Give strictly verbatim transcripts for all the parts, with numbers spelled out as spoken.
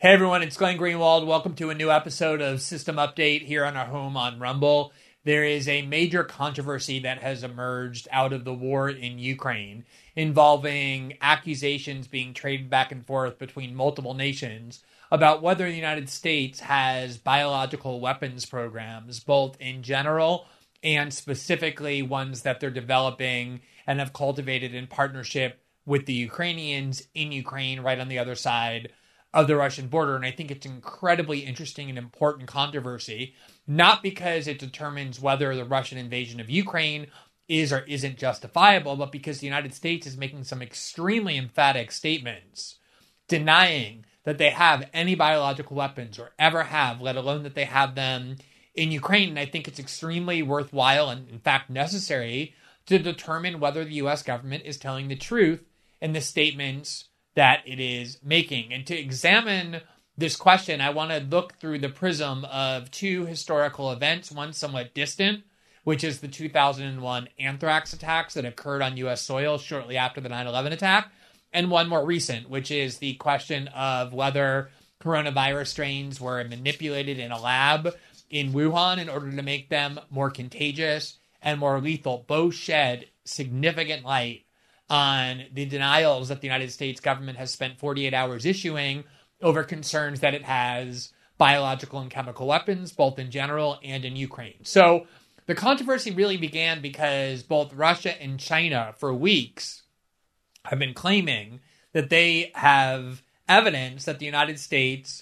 Hey everyone, it's Glenn Greenwald. Welcome to a new episode of System Update here on our home on Rumble. There is a major controversy that has emerged out of the war in Ukraine involving accusations being traded back and forth between multiple nations about whether the United States has biological weapons programs, both in general and specifically ones that they're developing and have cultivated in partnership with the Ukrainians in Ukraine, right on the other side of the Russian border. And I think it's incredibly interesting and important controversy, not because it determines whether the Russian invasion of Ukraine is or isn't justifiable, but because the United States is making some extremely emphatic statements denying that they have any biological weapons or ever have, let alone that they have them in Ukraine. And I think it's extremely worthwhile and, in fact, necessary to determine whether the U S government is telling the truth in the statements that it is making. And to examine this question, I want to look through the prism of two historical events, one somewhat distant, which is the two thousand one anthrax attacks that occurred on U S soil shortly after the nine eleven attack, and one more recent, which is the question of whether coronavirus strains were manipulated in a lab in Wuhan in order to make them more contagious and more lethal. Both shed significant light on the denials that the United States government has spent forty-eight hours issuing over concerns that it has biological and chemical weapons, both in general and in Ukraine. So the controversy really began because both Russia and China for weeks have been claiming that they have evidence that the United States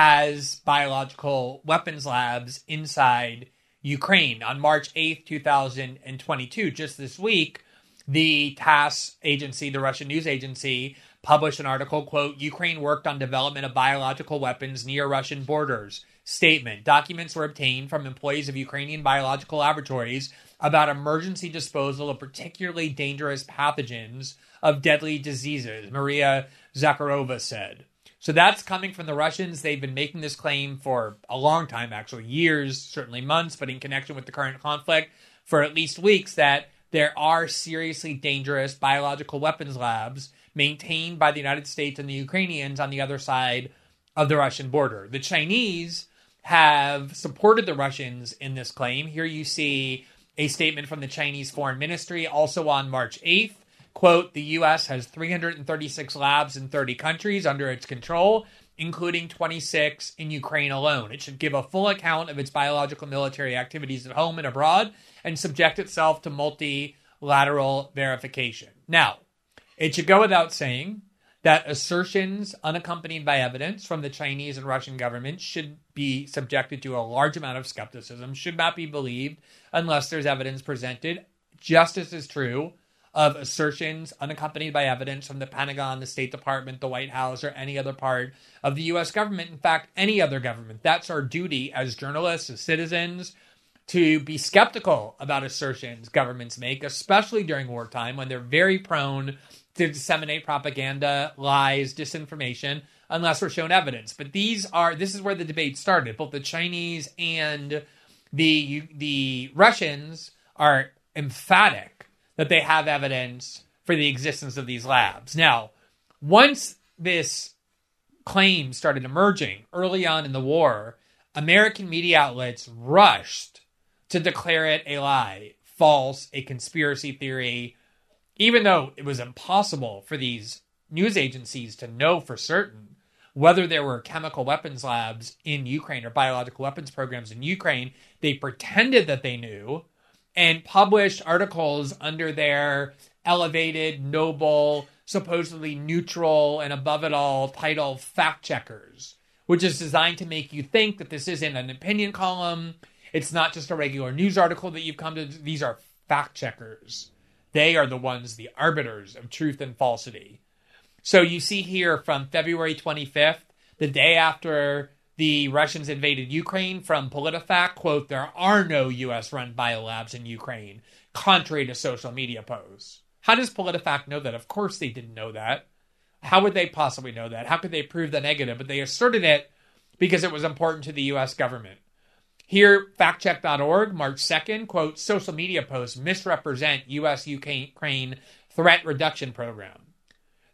has biological weapons labs inside Ukraine. On March eighth, twenty twenty-two, just this week, the TASS agency, the Russian news agency, published an article, quote, Ukraine worked on development of biological weapons near Russian borders. Statement. Documents were obtained from employees of Ukrainian biological laboratories about emergency disposal of particularly dangerous pathogens of deadly diseases, Maria Zakharova said. So that's coming from the Russians. They've been making this claim for a long time, actually years, certainly months, but in connection with the current conflict for at least weeks, that there are seriously dangerous biological weapons labs maintained by the United States and the Ukrainians on the other side of the Russian border. The Chinese have supported the Russians in this claim. Here you see a statement from the Chinese Foreign Ministry, also on March eighth. Quote, the U S has three hundred thirty-six labs in thirty countries under its control, including twenty-six in Ukraine alone. It should give a full account of its biological military activities at home and abroad and subject itself to multilateral verification. Now, it should go without saying that assertions unaccompanied by evidence from the Chinese and Russian governments should be subjected to a large amount of skepticism, should not be believed unless there's evidence presented. Just as is true of assertions unaccompanied by evidence from the Pentagon, the State Department, the White House, or any other part of the U S government. In fact, any other government. That's our duty as journalists, as citizens, to be skeptical about assertions governments make, especially during wartime when they're very prone to disseminate propaganda, lies, disinformation, unless we're shown evidence. But these are, this is where the debate started. Both the Chinese and the the Russians are emphatic that they have evidence for the existence of these labs. Now, once this claim started emerging early on in the war, American media outlets rushed to declare it a lie, false, a conspiracy theory, even though it was impossible for these news agencies to know for certain whether there were chemical weapons labs in Ukraine or biological weapons programs in Ukraine. They pretended that they knew and published articles under their elevated, noble, supposedly neutral, and above it all title, Fact Checkers, which is designed to make you think that this isn't an opinion column. It's not just a regular news article that you've come to. These are fact checkers. They are the ones, the arbiters of truth and falsity. So you see here from February twenty-fifth, the day after the Russians invaded Ukraine, from PolitiFact, quote, there are no U S-run biolabs in Ukraine, contrary to social media posts. How does PolitiFact know that? Of course they didn't know that. How would they possibly know that? How could they prove the negative? But they asserted it because it was important to the U S government. Here, fact check dot org, March second, quote, social media posts misrepresent U S Ukraine threat reduction program.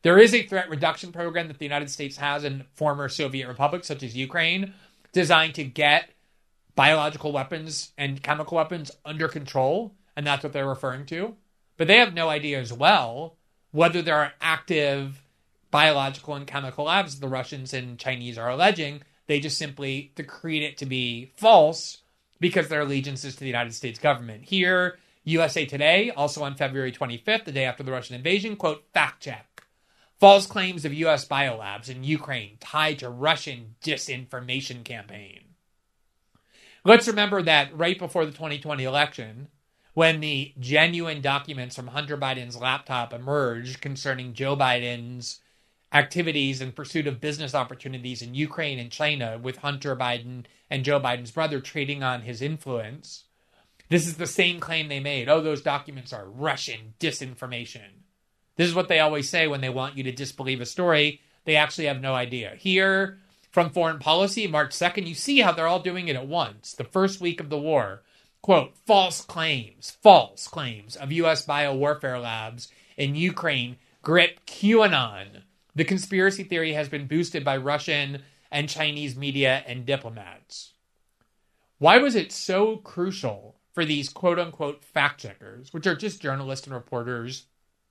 There is a threat reduction program that the United States has in former Soviet republics, such as Ukraine, designed to get biological weapons and chemical weapons under control, and that's what they're referring to. But they have no idea as well whether there are active biological and chemical labs the Russians and Chinese are alleging. They just simply decreed it to be false because their allegiance is to the United States government. Here, U S A Today, also on February twenty-fifth, the day after the Russian invasion, quote, fact check. False claims of U S biolabs in Ukraine tied to Russian disinformation campaign. Let's remember that right before the twenty twenty election, when the genuine documents from Hunter Biden's laptop emerged concerning Joe Biden's activities in pursuit of business opportunities in Ukraine and China, with Hunter Biden and Joe Biden's brother trading on his influence, this is the same claim they made. Oh, those documents are Russian disinformation. This is what they always say when they want you to disbelieve a story. They actually have no idea. Here, from Foreign Policy, March second, you see how they're all doing it at once. The first week of the war, quote, false claims, false claims of U S biowarfare labs in Ukraine grip QAnon. The conspiracy theory has been boosted by Russian and Chinese media and diplomats. Why was it so crucial for these quote-unquote fact-checkers, which are just journalists and reporters,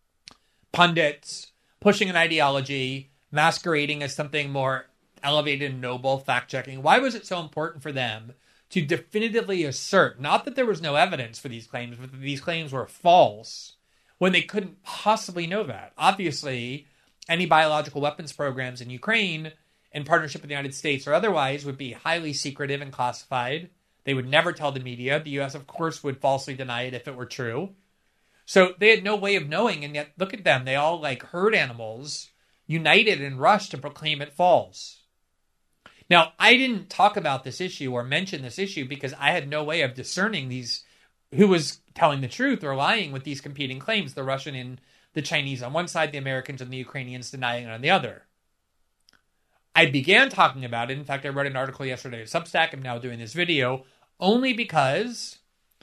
pundits, pushing an ideology, masquerading as something more elevated and noble, fact-checking? Why was it so important for them to definitively assert, not that there was no evidence for these claims, but that these claims were false, when they couldn't possibly know that? Obviously, any biological weapons programs in Ukraine, in partnership with the United States or otherwise, would be highly secretive and classified. They would never tell the media. The U S, of course, would falsely deny it if it were true. So they had no way of knowing, and yet look at them. They all, like herd animals, united and rushed to proclaim it false. Now, I didn't talk about this issue or mention this issue because I had no way of discerning these, who was telling the truth or lying with these competing claims, the Russian and the Chinese on one side, the Americans and the Ukrainians denying it on the other. I began talking about it. In fact, I wrote an article yesterday at Substack. I'm now doing this video only because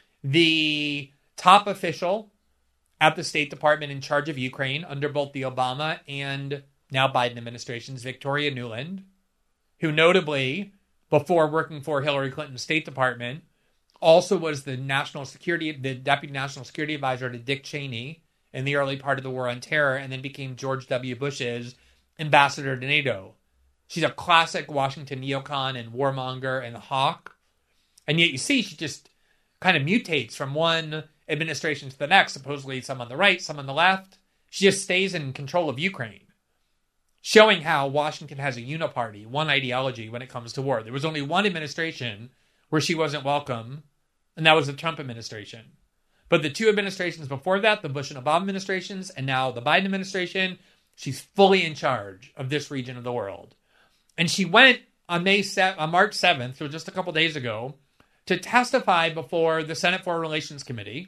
the top official at the State Department in charge of Ukraine under both the Obama and now Biden administrations, Victoria Nuland, who notably, before working for Hillary Clinton's State Department, also was the national security, the deputy national security advisor to Dick Cheney in the early part of the War on Terror, and then became George W. Bush's ambassador to NATO. She's a classic Washington neocon and warmonger and hawk. And yet you see she just kind of mutates from one administration to the next, supposedly some on the right, some on the left. She just stays in control of Ukraine, showing how Washington has a uniparty, one ideology when it comes to war. There was only one administration where she wasn't welcome, and that was the Trump administration. But the two administrations before that, the Bush and Obama administrations, and now the Biden administration, she's fully in charge of this region of the world. And she went on May seventh, on March seventh, so just a couple days ago, to testify before the Senate Foreign Relations Committee.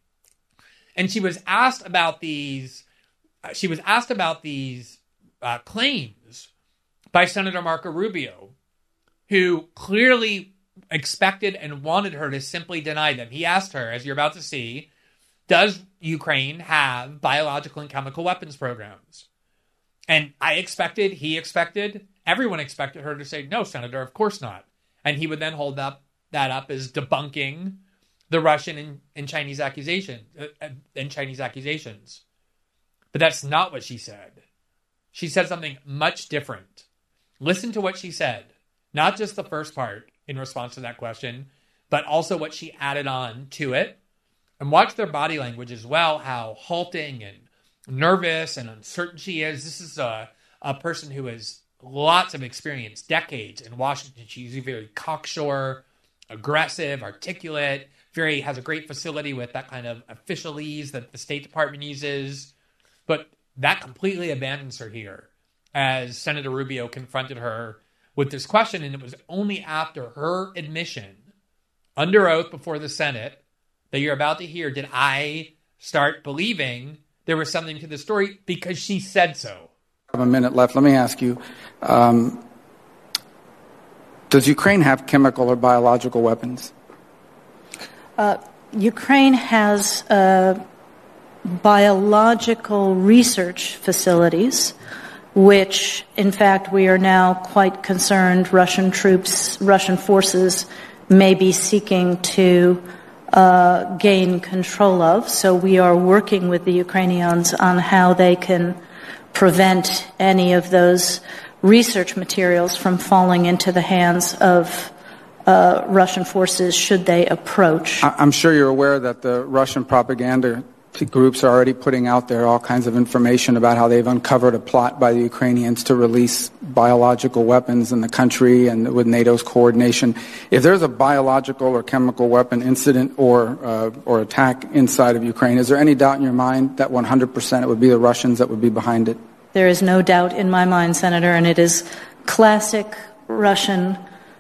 And she was asked about these. Uh, she was asked about these uh, claims by Senator Marco Rubio, who clearly expected and wanted her to simply deny them. He asked her, as you're about to see, does Ukraine have biological and chemical weapons programs? And I expected, he expected, everyone expected her to say, no, Senator, of course not. And he would then hold up that up as debunking the Russian and, and Chinese accusation uh, and Chinese accusations. But that's not what she said. She said something much different. Listen to what she said. Not just the first part in response to that question, but also what she added on to it. And watch their body language as well, how halting and nervous and uncertain she is. This is a, a person who has lots of experience, decades in Washington. She's very cocksure, aggressive, articulate, very has a great facility with that kind of officialese that the State Department uses. But that completely abandons her here as Senator Rubio confronted her with this question. And it was only after her admission under oath before the Senate that you're about to hear did I start believing there was something to the story, because she said so. I have a minute left. Let me ask you, um, does Ukraine have chemical or biological weapons? Uh, Ukraine has uh, biological research facilities, which, in fact, we are now quite concerned Russian troops, Russian forces may be seeking to uh, gain control of. So we are working with the Ukrainians on how they can prevent any of those research materials from falling into the hands of uh, Russian forces should they approach. I'm sure you're aware that the Russian propaganda groups are already putting out there all kinds of information about how they've uncovered a plot by the Ukrainians to release biological weapons in the country and with NATO's coordination. If there's a biological or chemical weapon incident or uh, or attack inside of Ukraine, is there any doubt in your mind that one hundred percent it would be the Russians that would be behind it? There is no doubt in my mind, Senator, and it is classic Russian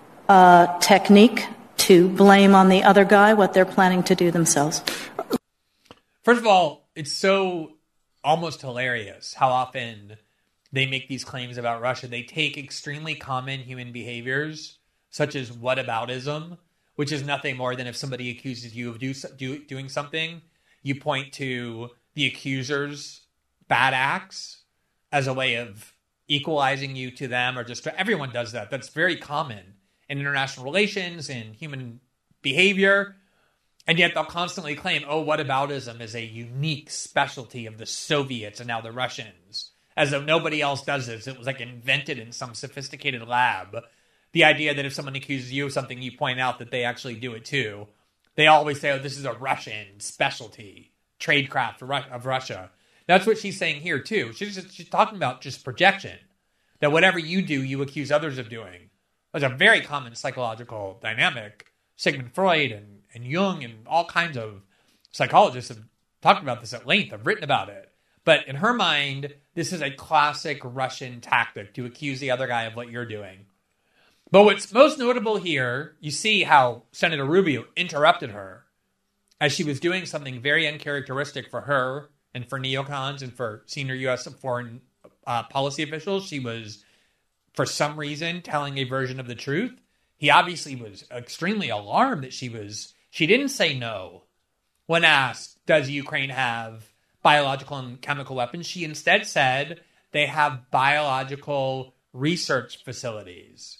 uh, technique to blame on the other guy what they're planning to do themselves. First of all, it's so almost hilarious how often they make these claims about Russia. They take extremely common human behaviors, such as whataboutism, which is nothing more than if somebody accuses you of do, do, doing something, you point to the accuser's bad acts as a way of equalizing you to them, or just everyone does that. That's very common in international relations and human behavior. And yet they'll constantly claim, oh, whataboutism is a unique specialty of the Soviets and now the Russians, as though nobody else does this. It was like invented in some sophisticated lab. The idea that if someone accuses you of something, you point out that they actually do it too. They always say, oh, this is a Russian specialty, tradecraft of Russia. That's what she's saying here too. She's, just, she's talking about just projection, that whatever you do, you accuse others of doing. That's a very common psychological dynamic. Sigmund Freud and and Jung and all kinds of psychologists have talked about this at length, have written about it. But in her mind, this is a classic Russian tactic to accuse the other guy of what you're doing. But what's most notable here, you see how Senator Rubio interrupted her as she was doing something very uncharacteristic for her and for neocons and for senior U S foreign uh, policy officials. She was, for some reason, telling a version of the truth. He obviously was extremely alarmed that she was... She didn't say no when asked, does Ukraine have biological and chemical weapons? She instead said they have biological research facilities.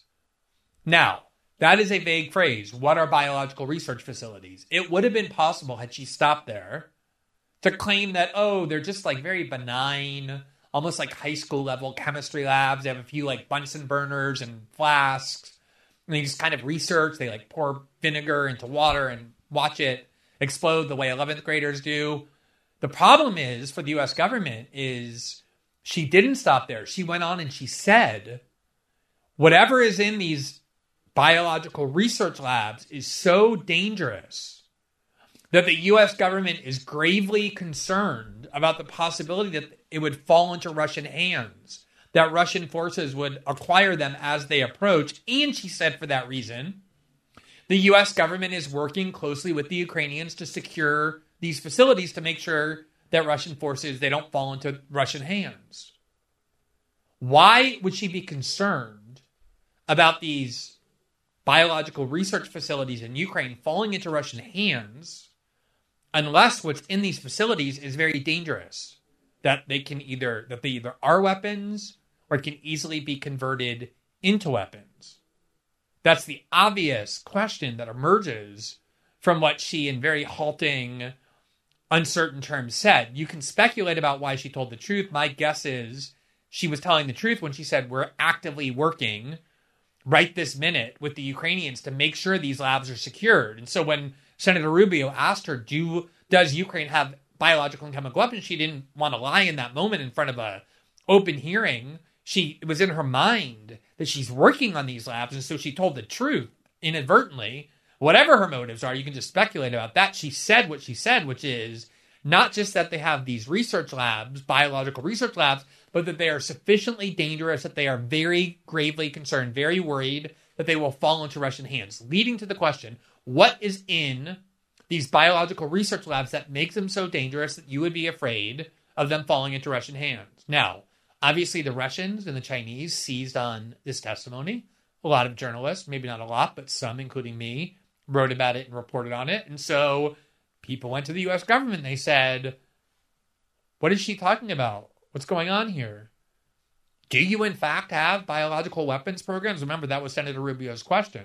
Now, that is a vague phrase. What are biological research facilities? It would have been possible, had she stopped there, to claim that, oh, they're just like very benign, almost like high school level chemistry labs. They have a few like Bunsen burners and flasks. And they just kind of research. They like pour vinegar into water and watch it explode the way eleventh graders do. The problem is for the U S government is she didn't stop there. She went on and she said, whatever is in these biological research labs is so dangerous that the U S government is gravely concerned about the possibility that it would fall into Russian hands, that Russian forces would acquire them as they approach. And she said for that reason, the U S government is working closely with the Ukrainians to secure these facilities to make sure that Russian forces, they don't fall into Russian hands. Why would she be concerned about these biological research facilities in Ukraine falling into Russian hands unless what's in these facilities is very dangerous? That they can either, that they either are weapons or it can easily be converted into weapons. That's the obvious question that emerges from what she, in very halting, uncertain terms, said. You can speculate about why she told the truth. My guess is she was telling the truth when she said, we're actively working right this minute with the Ukrainians to make sure these labs are secured. And so when Senator Rubio asked her, do does Ukraine have biological and chemical weapons, she didn't want to lie in that moment in front of a open hearing. She, it was in her mind that she's working on these labs, and so she told the truth inadvertently. Whatever her motives are, you can just speculate about that. She said what she said, which is not just that they have these research labs, biological research labs, but that they are sufficiently dangerous that they are very gravely concerned, very worried that they will fall into Russian hands, leading to the question, what is in these biological research labs that makes them so dangerous that you would be afraid of them falling into Russian hands? Now, obviously the Russians and the Chinese seized on this testimony. A lot of journalists, maybe not a lot, but some, including me, wrote about it and reported on it. And so people went to the U S government and they said, What is she talking about? What's going on here? Do you, in fact, have biological weapons programs? Remember, that was Senator Rubio's question.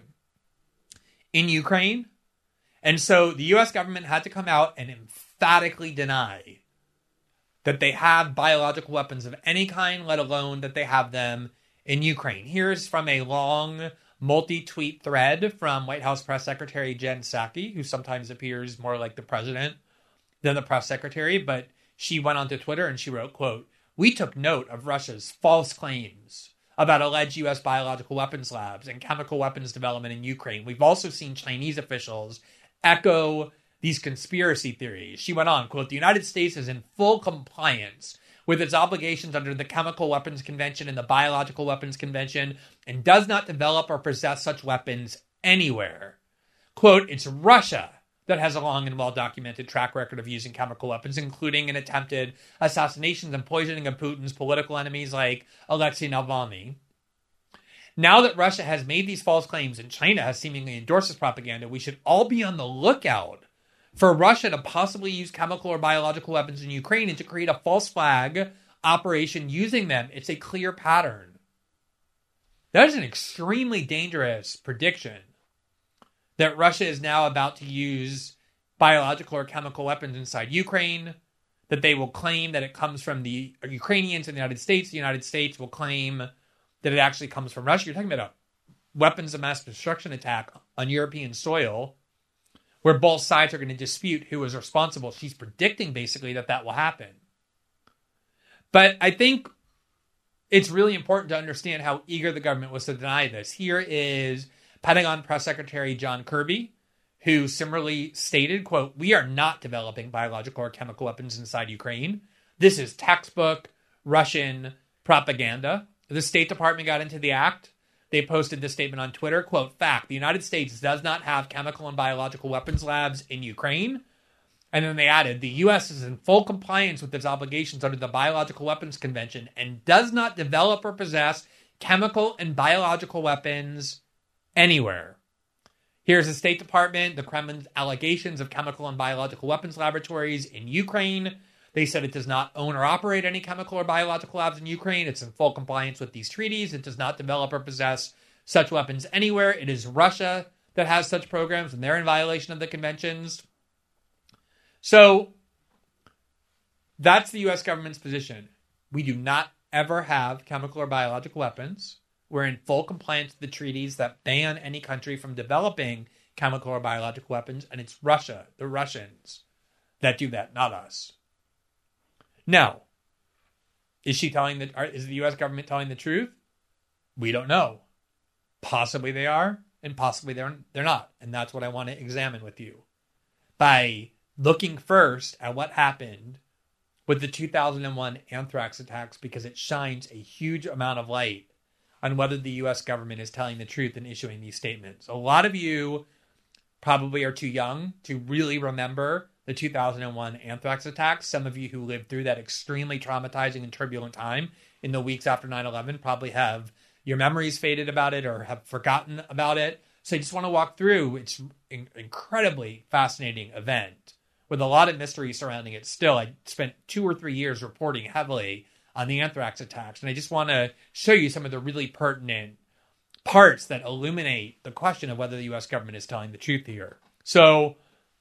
In Ukraine? And so the U S government had to come out and emphatically deny that they have biological weapons of any kind, let alone that they have them in Ukraine. Here's from a long multi-tweet thread from White House Press Secretary Jen Psaki, who sometimes appears more like the president than the press secretary, but she went onto Twitter and she wrote, quote, "We took note of Russia's false claims about alleged U S biological weapons labs and chemical weapons development in Ukraine. We've also seen Chinese officials echo these conspiracy theories." She went on, quote, "The United States is in full compliance with its obligations under the Chemical Weapons Convention and the Biological Weapons Convention and does not develop or possess such weapons anywhere. Quote, it's Russia that has a long and well-documented track record of using chemical weapons, including in attempted assassinations and poisoning of Putin's political enemies like Alexei Navalny. Now that Russia has made these false claims and China has seemingly endorsed this propaganda, we should all be on the lookout for Russia to possibly use chemical or biological weapons in Ukraine and to create a false flag operation using them. It's a clear pattern." That is an extremely dangerous prediction, that Russia is now about to use biological or chemical weapons inside Ukraine, that they will claim that it comes from the Ukrainians in the United States. The United States will claim that it actually comes from Russia. You're talking about a weapons of mass destruction attack on European soil, where both sides are going to dispute who is responsible. She's predicting basically that that will happen. But I think it's really important to understand how eager the government was to deny this. Here is Pentagon Press Secretary John Kirby, who similarly stated, quote, "We are not developing biological or chemical weapons inside Ukraine. This is textbook Russian propaganda." The State Department got into the act. They posted this statement on Twitter, quote, "Fact, the United States does not have chemical and biological weapons labs in Ukraine." And then they added, "The U S is in full compliance with its obligations under the Biological Weapons Convention and does not develop or possess chemical and biological weapons anywhere." Here's the State Department, the Kremlin's allegations of chemical and biological weapons laboratories in Ukraine. They said it does not own or operate any chemical or biological labs in Ukraine. It's in full compliance with these treaties. It does not develop or possess such weapons anywhere. It is Russia that has such programs, and they're in violation of the conventions. So that's the U S government's position. We do not ever have chemical or biological weapons. We're in full compliance with the treaties that ban any country from developing chemical or biological weapons, and it's Russia, the Russians, that do that, not us. Now, is she telling the, is the U S government telling the truth? We don't know. Possibly they are, and possibly they're they're not, and that's what I want to examine with you by looking first at what happened with the two thousand one anthrax attacks, because it shines a huge amount of light on whether the U S government is telling the truth in issuing these statements. A lot of you probably are too young to really remember the two thousand one anthrax attacks. Some of you who lived through that extremely traumatizing and turbulent time in the weeks after nine eleven probably have your memories faded about it or have forgotten about it. So I just want to walk through. It's an incredibly fascinating event with a lot of mystery surrounding it still. I spent two or three years reporting heavily on the anthrax attacks, and I just want to show you some of the really pertinent parts that illuminate the question of whether the U S government is telling the truth here. So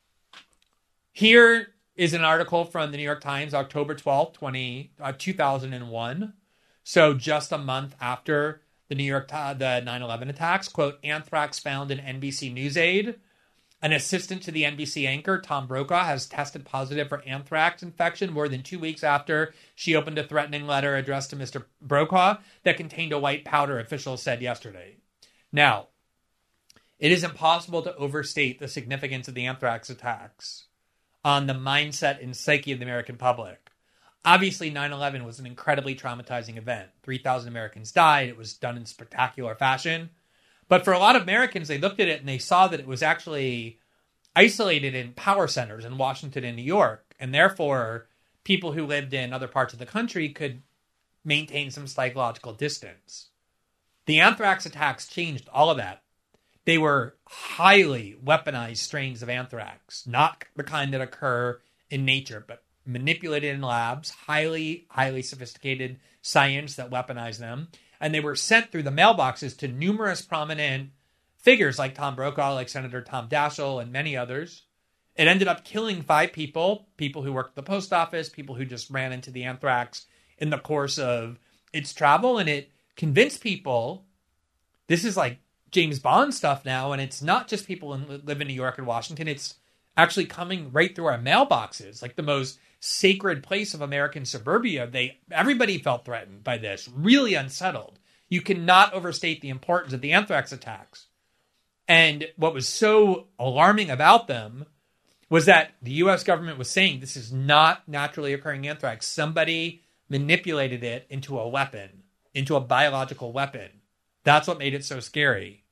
here is an article from the New York Times, October twelfth, two thousand one. So just a month after the New York, the nine eleven attacks. Quote, "Anthrax found in N B C News aid. An assistant to the N B C anchor, Tom Brokaw, has tested positive for anthrax infection more than two weeks after she opened a threatening letter addressed to Mister Brokaw that contained a white powder," officials said yesterday. Now, it is impossible to overstate the significance of the anthrax attacks on the mindset and psyche of the American public. Obviously, nine eleven was an incredibly traumatizing event. three thousand Americans died. It was done in spectacular fashion. But for a lot of Americans, they looked at it and they saw that it was actually isolated in power centers in Washington and New York. And therefore, people who lived in other parts of the country could maintain some psychological distance. The anthrax attacks changed all of that. They were highly weaponized strains of anthrax, not the kind that occur in nature, but manipulated in labs, highly, highly sophisticated science that weaponized them. And they were sent through the mailboxes to numerous prominent figures like Tom Brokaw, like Senator Tom Daschle, and many others. It ended up killing five people, people who worked at the post office, people who just ran into the anthrax in the course of its travel. And it convinced people, this is like James Bond stuff now, and it's not just people who live in New York and Washington. It's actually coming right through our mailboxes, like the most sacred place of American suburbia. They everybody felt threatened by this, really unsettled. You cannot overstate the importance of the anthrax attacks. And what was so alarming about them was that the U S government was saying this is not naturally occurring anthrax. Somebody manipulated it into a weapon, into a biological weapon. That's what made it so scary.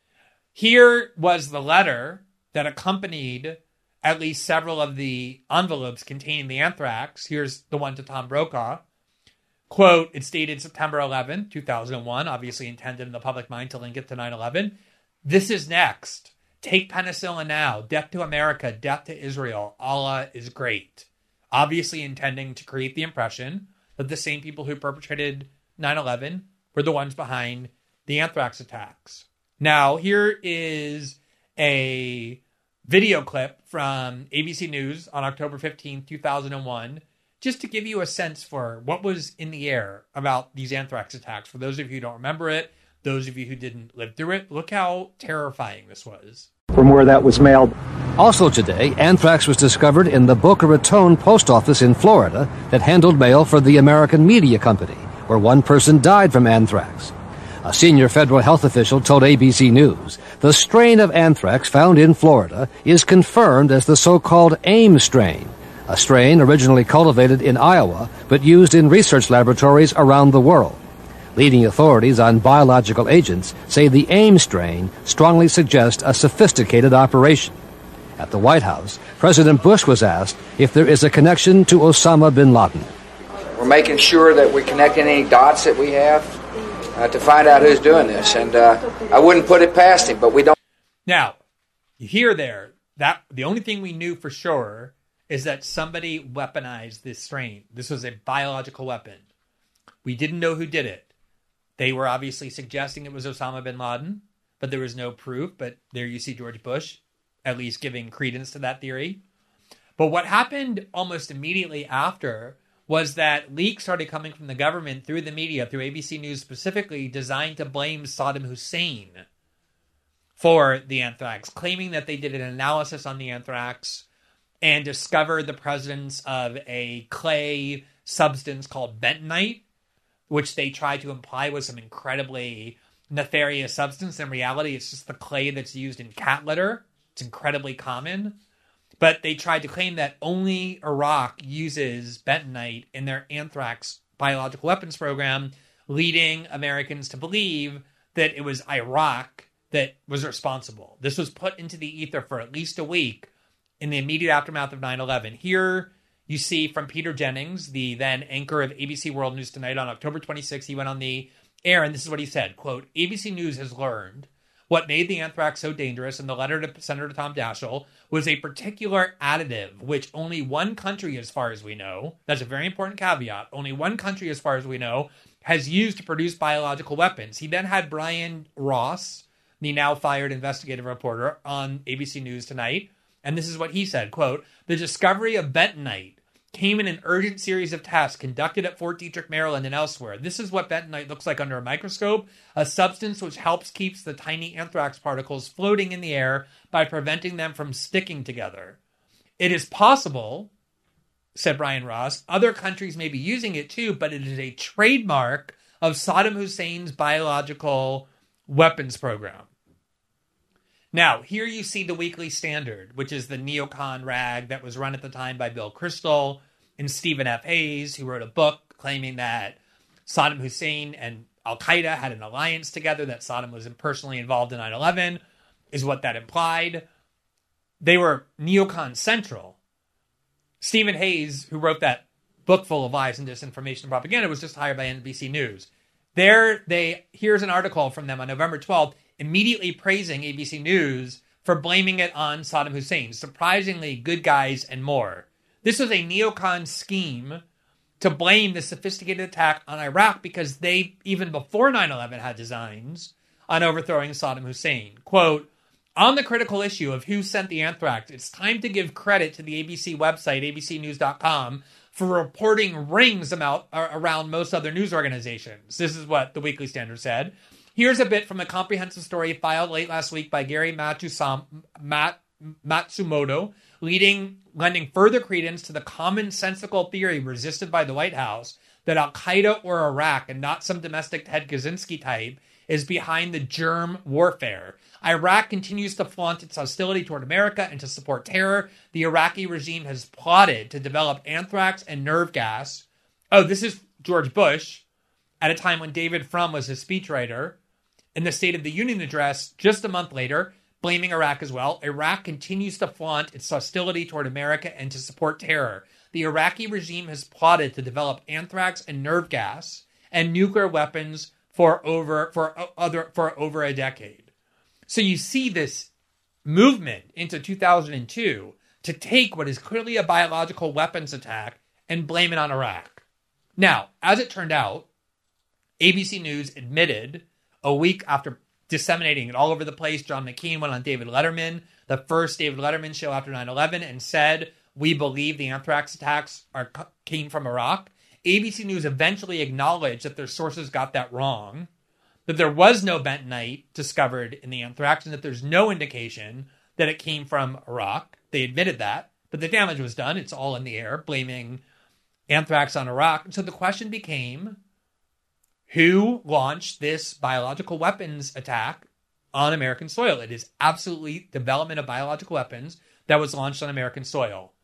Here was the letter that accompanied at least several of the envelopes containing the anthrax. Here's the one to Tom Brokaw. Quote, it's dated September eleventh, two thousand one, obviously intended in the public mind to link it to nine eleven. This is next. Take penicillin now. Death to America. Death to Israel. Allah is great. Obviously intending to create the impression that the same people who perpetrated nine eleven were the ones behind the anthrax attacks. Now, here is a video clip from A B C News on October fifteenth, two thousand one, just to give you a sense for what was in the air about these anthrax attacks. For those of you who don't remember it, those of you who didn't live through it, look how terrifying this was. From where that was mailed. Also today, anthrax was discovered in the Boca Raton post office in Florida that handled mail for the American Media Company, where one person died from anthrax. A senior federal health official told A B C News the strain of anthrax found in Florida is confirmed as the so-called AIM strain, a strain originally cultivated in Iowa but used in research laboratories around the world. Leading authorities on biological agents say the AIM strain strongly suggests a sophisticated operation. At the White House, President Bush was asked if there is a connection to Osama bin Laden. We're making sure that we're connecting any dots that we have uh, to find out who's doing this. And uh, I wouldn't put it past him, but we don't. Now, you hear there, that the only thing we knew for sure is that somebody weaponized this strain. This was a biological weapon. We didn't know who did it. They were obviously suggesting it was Osama bin Laden, but there was no proof. But there you see George Bush at least giving credence to that theory. But what happened almost immediately after was that leaks started coming from the government through the media, through A B C News specifically, designed to blame Saddam Hussein for the anthrax, claiming that they did an analysis on the anthrax and discovered the presence of a clay substance called bentonite, which they tried to imply was some incredibly nefarious substance. In reality, it's just the clay that's used in cat litter. It's incredibly common. But they tried to claim that only Iraq uses bentonite in their anthrax biological weapons program, leading Americans to believe that it was Iraq that was responsible. This was put into the ether for at least a week in the immediate aftermath of nine eleven. Here you see from Peter Jennings, the then anchor of A B C World News Tonight on October twenty-sixth, he went on the air, and this is what he said, quote, A B C News has learned what made the anthrax so dangerous in the letter to Senator Tom Daschle was a particular additive, which only one country, as far as we know, that's a very important caveat, only one country, as far as we know, has used to produce biological weapons. He then had Brian Ross, the now fired investigative reporter, on A B C News Tonight, and this is what he said, quote, the discovery of bentonite came in an urgent series of tests conducted at Fort Detrick, Maryland, and elsewhere. This is what bentonite looks like under a microscope, a substance which helps keep the tiny anthrax particles floating in the air by preventing them from sticking together. It is possible, said Brian Ross, other countries may be using it too, but it is a trademark of Saddam Hussein's biological weapons program. Now, here you see the Weekly Standard, which is the neocon rag that was run at the time by Bill Kristol and Stephen F. Hayes, who wrote a book claiming that Saddam Hussein and al-Qaeda had an alliance together, that Saddam was personally involved in nine eleven, is what that implied. They were neocon central. Stephen Hayes, who wrote that book full of lies and disinformation and propaganda, was just hired by N B C News. There, they here's an article from them on November twelfth, immediately praising A B C News for blaming it on Saddam Hussein. Surprisingly, good guys and more. This was a neocon scheme to blame the sophisticated attack on Iraq because they, even before nine eleven, had designs on overthrowing Saddam Hussein. Quote, on the critical issue of who sent the anthrax, it's time to give credit to the A B C website, A B C news dot com, for reporting rings about, uh, around most other news organizations. This is what the Weekly Standard said. Here's a bit from a comprehensive story filed late last week by Gary Matsusam, Mat, Matsumoto, leading, lending further credence to the commonsensical theory resisted by the White House that Al-Qaeda or Iraq, and not some domestic Ted Kaczynski type, is behind the germ warfare. Iraq continues to flaunt its hostility toward America and to support terror. The Iraqi regime has plotted to develop anthrax and nerve gas. Oh, this is George Bush, at a time when David Frum was his speechwriter. In the State of the Union address, just a month later, blaming Iraq as well, Iraq continues to flaunt its hostility toward America and to support terror. The Iraqi regime has plotted to develop anthrax and nerve gas and nuclear weapons for over for other for over a decade. So you see this movement into two thousand two to take what is clearly a biological weapons attack and blame it on Iraq. Now, as it turned out, A B C News admitted a week after disseminating it all over the place, John McCain went on David Letterman, the first David Letterman show after nine eleven, and said, we believe the anthrax attacks are came from Iraq. A B C News eventually acknowledged that their sources got that wrong, that there was no bentonite discovered in the anthrax, and that there's no indication that it came from Iraq. They admitted that, but the damage was done. It's all in the air, blaming anthrax on Iraq. And so the question became, who launched this biological weapons attack on American soil? It is absolutely development of biological weapons that was launched on American soil.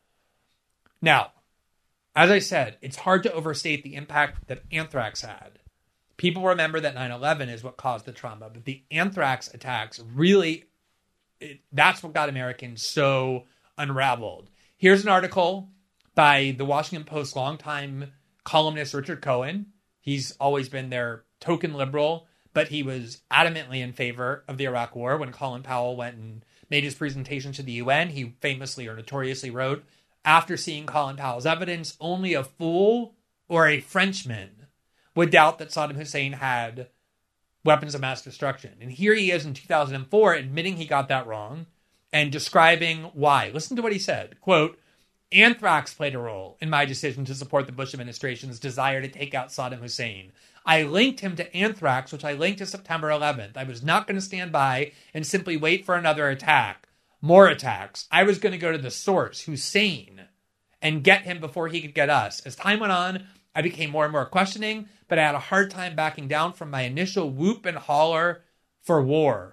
Now, as I said, it's hard to overstate the impact that anthrax had. People remember that nine eleven is what caused the trauma, but the anthrax attacks really, it, that's what got Americans so unraveled. Here's an article by the Washington Post longtime columnist Richard Cohen. He's always been their token liberal, but he was adamantly in favor of the Iraq War. When Colin Powell went and made his presentation to the U N, he famously or notoriously wrote, after seeing Colin Powell's evidence, only a fool or a Frenchman would doubt that Saddam Hussein had weapons of mass destruction. And here he is in two thousand four admitting he got that wrong and describing why. Listen to what he said. Quote, anthrax played a role in my decision to support the Bush administration's desire to take out Saddam Hussein. I linked him to anthrax, which I linked to September eleventh. I was not going to stand by and simply wait for another attack. More attacks. I was going to go to the source, Hussein, and get him before he could get us. As time went on, I became more and more questioning, but I had a hard time backing down from my initial whoop and holler for war.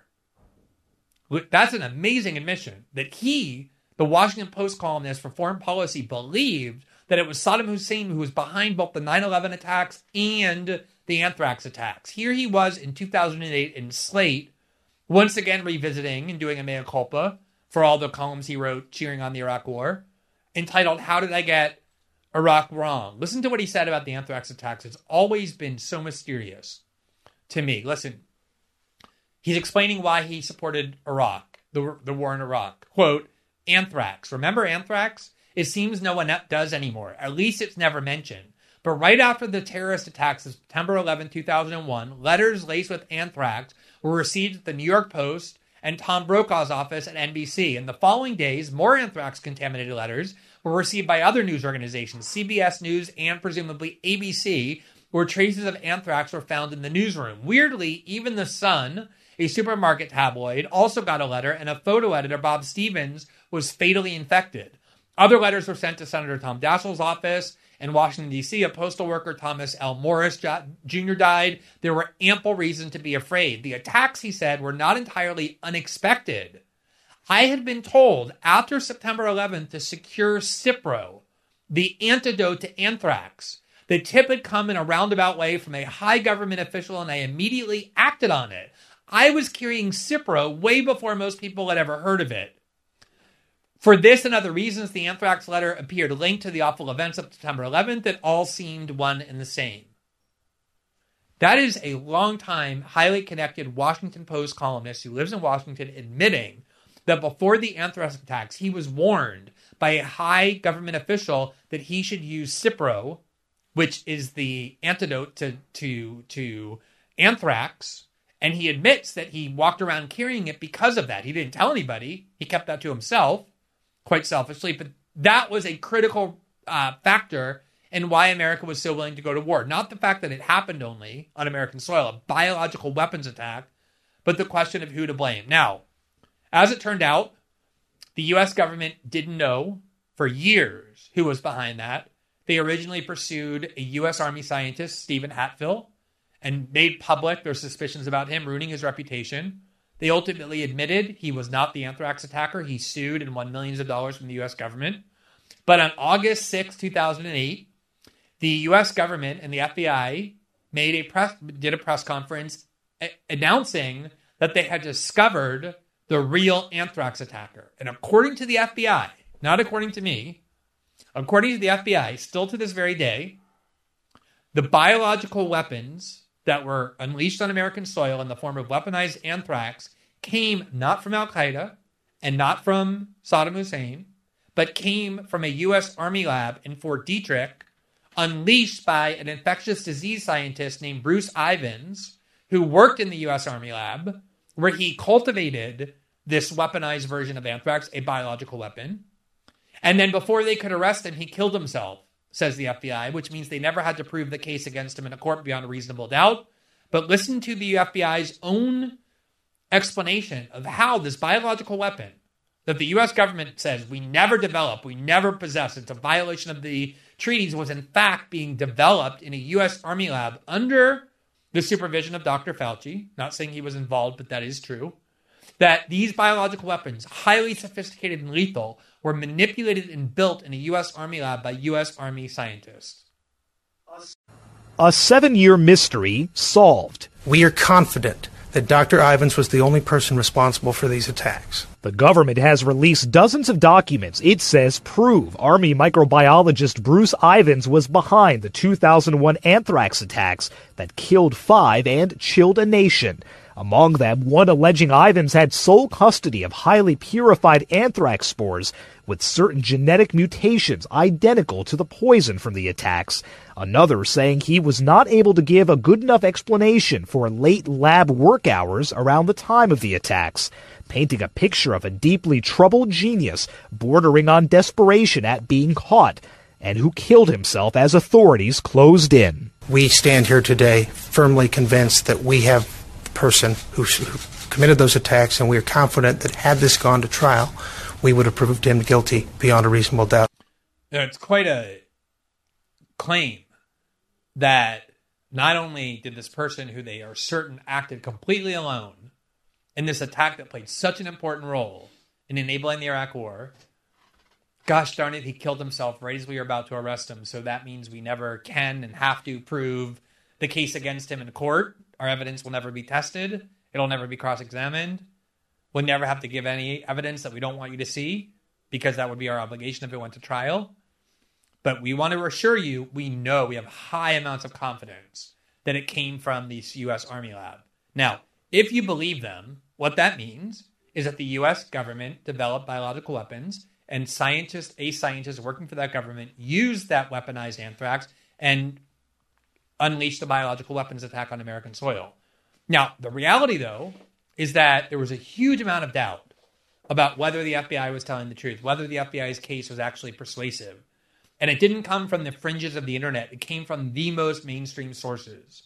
That's an amazing admission that he, the Washington Post columnist for foreign policy, believed that it was Saddam Hussein who was behind both the nine eleven attacks and the anthrax attacks. Here he was in two thousand eight in Slate, once again revisiting and doing a mea culpa for all the columns he wrote cheering on the Iraq War, entitled, How Did I Get Iraq Wrong? Listen to what he said about the anthrax attacks. It's always been so mysterious to me. Listen, he's explaining why he supported Iraq, the, the war in Iraq. Quote, anthrax. Remember anthrax? It seems no one does anymore. At least it's never mentioned. But right after the terrorist attacks of September eleventh, two thousand one, letters laced with anthrax were received at the New York Post and Tom Brokaw's office at N B C. In the following days, more anthrax-contaminated letters were received by other news organizations, C B S News and presumably A B C, where traces of anthrax were found in the newsroom. Weirdly, even The Sun, a supermarket tabloid, also got a letter, and a photo editor, Bob Stevens, was fatally infected. Other letters were sent to Senator Tom Daschle's office. In Washington, D C, a postal worker, Thomas L. Morris Junior died. There were ample reasons to be afraid. The attacks, he said, were not entirely unexpected. I had been told after September eleventh to secure Cipro, the antidote to anthrax. The tip had come in a roundabout way from a high government official, and I immediately acted on it. I was carrying Cipro way before most people had ever heard of it. For this and other reasons, the anthrax letter appeared linked to the awful events of September eleventh that all seemed one and the same. That is a long-time, highly connected Washington Post columnist who lives in Washington admitting that before the anthrax attacks, he was warned by a high government official that he should use Cipro, which is the antidote to, to, to anthrax. And he admits that he walked around carrying it because of that. He didn't tell anybody. He kept that to himself, quite selfishly. But that was a critical uh, factor in why America was so willing to go to war. Not the fact that it happened only on American soil, a biological weapons attack, but the question of who to blame. Now, as it turned out, the U S government didn't know for years who was behind that. They originally pursued a U S Army scientist, Stephen Hatfill, and made public their suspicions about him, ruining his reputation. They ultimately admitted he was not the anthrax attacker. He sued and won millions of dollars from the U S government. But on August sixth, two thousand eight, the U S government and the F B I made a press, did a press conference a- announcing that they had discovered the real anthrax attacker. And according to the F B I, not according to me, according to the F B I, still to this very day, the biological weapons that were unleashed on American soil in the form of weaponized anthrax came not from Al-Qaeda and not from Saddam Hussein, but came from a U S Army lab in Fort Detrick, unleashed by an infectious disease scientist named Bruce Ivins, who worked in the U S Army lab, where he cultivated this weaponized version of anthrax, a biological weapon. And then before they could arrest him, he killed himself, says the F B I, which means they never had to prove the case against him in a court beyond a reasonable doubt. But listen to the F B I's own explanation of how this biological weapon that the U S government says we never develop, we never possess, it's a violation of the treaties, was in fact being developed in a U S Army lab under the supervision of Doctor Fauci. Not saying he was involved, but that is true. That these biological weapons, highly sophisticated and lethal, were manipulated and built in a U S Army lab by U S Army scientists. A seven-year mystery solved. We are confident that Doctor Ivins was the only person responsible for these attacks. The government has released dozens of documents it says prove Army microbiologist Bruce Ivins was behind the two thousand one anthrax attacks that killed five and chilled a nation. Among them, one alleging Ivins had sole custody of highly purified anthrax spores with certain genetic mutations identical to the poison from the attacks. Another saying he was not able to give a good enough explanation for late lab work hours around the time of the attacks, painting a picture of a deeply troubled genius bordering on desperation at being caught, and who killed himself as authorities closed in. We stand here today firmly convinced that we have the person who, who committed those attacks, and we are confident that had this gone to trial, we would have proved him guilty beyond a reasonable doubt. It's quite a claim that not only did this person, who they are certain acted completely alone in this attack that played such an important role in enabling the Iraq War, gosh darn it, he killed himself right as we were about to arrest him. So that means we never can and have to prove the case against him in court. Our evidence will never be tested. It'll never be cross-examined. We'll never have to give any evidence that we don't want you to see, because that would be our obligation if it went to trial. But we want to assure you, we know, we have high amounts of confidence that it came from the U S Army lab. Now, if you believe them, what that means is that the U S government developed biological weapons, and scientists, a scientist working for that government, used that weaponized anthrax and unleashed the biological weapons attack on American soil. Now, the reality, though, is that there was a huge amount of doubt about whether the F B I was telling the truth, whether the F B I's case was actually persuasive. And it didn't come from the fringes of the internet. It came from the most mainstream sources.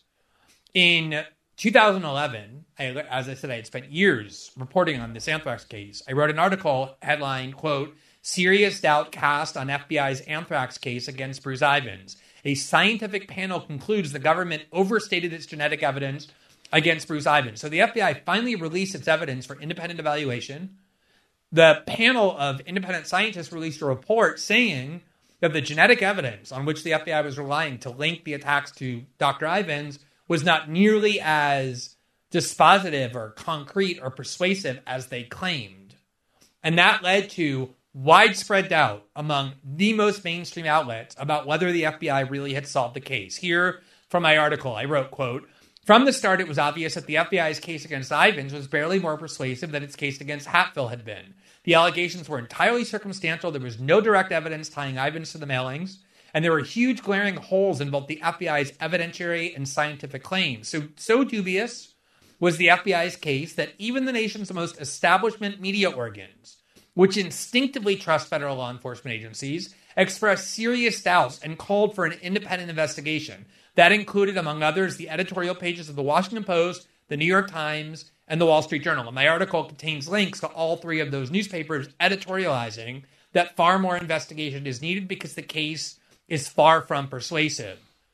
In two thousand eleven, I, as I said, I had spent years reporting on this anthrax case. I wrote an article headlined, quote, "Serious Doubt Cast on F B I's Anthrax Case Against Bruce Ivins. A scientific panel concludes the government overstated its genetic evidence against Bruce Ivins." So the F B I finally released its evidence for independent evaluation. The panel of independent scientists released a report saying that the genetic evidence on which the F B I was relying to link the attacks to Doctor Ivins was not nearly as dispositive or concrete or persuasive as they claimed. And that led to widespread doubt among the most mainstream outlets about whether the F B I really had solved the case. Here, from my article, I wrote, quote, From the start, it was obvious that the F B I's case against Ivins was barely more persuasive than its case against Hatfill had been. The allegations were entirely circumstantial. There was no direct evidence tying Ivins to the mailings, and there were huge glaring holes in both the F B I's evidentiary and scientific claims. So, so dubious was the F B I's case that even the nation's most establishment media organs, which instinctively trust federal law enforcement agencies, expressed serious doubts and called for an independent investigation. That included, among others, the editorial pages of the Washington Post, the New York Times, and the Wall Street Journal. And my article contains links to all three of those newspapers editorializing that far more investigation is needed because the case is far from persuasive.